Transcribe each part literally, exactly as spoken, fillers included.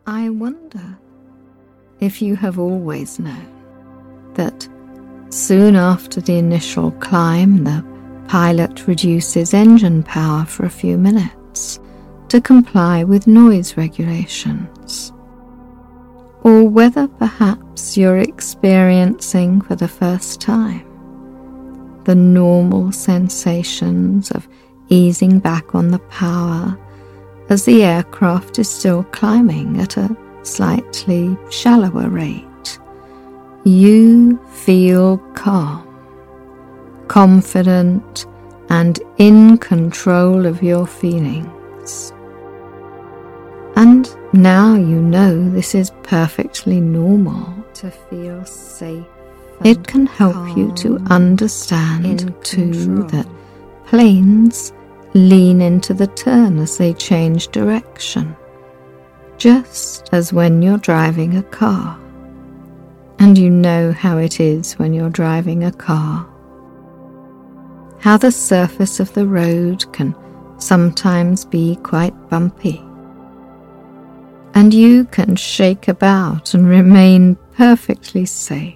I wonder if you have always known that soon after the initial climb, the pilot reduces engine power for a few minutes to comply with noise regulations, or whether perhaps you're experiencing for the first time the normal sensations of easing back on the power as the aircraft is still climbing at a slightly shallower rate. You feel calm, confident, and in control of your feelings. And now you know this is perfectly normal to feel safe. It can help you to understand too that planes lean into the turn as they change direction, just as when you're driving a car. And you know how it is when you're driving a car. How the surface of the road can sometimes be quite bumpy. And you can shake about and remain perfectly safe.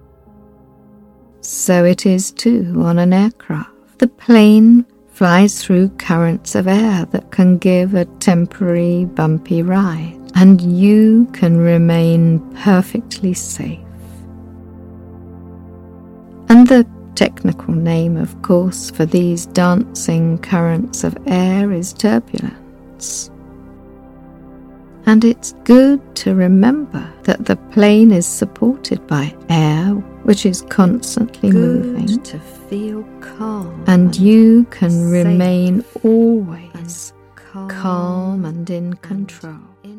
So it is too on an aircraft. The plane flies through currents of air that can give a temporary bumpy ride, and you can remain perfectly safe. And the technical name, of course, for these dancing currents of air is turbulence. And it's good to remember that the plane is supported by air, which is constantly good moving, to feel calm, and you can remain always calm, calm and in control. And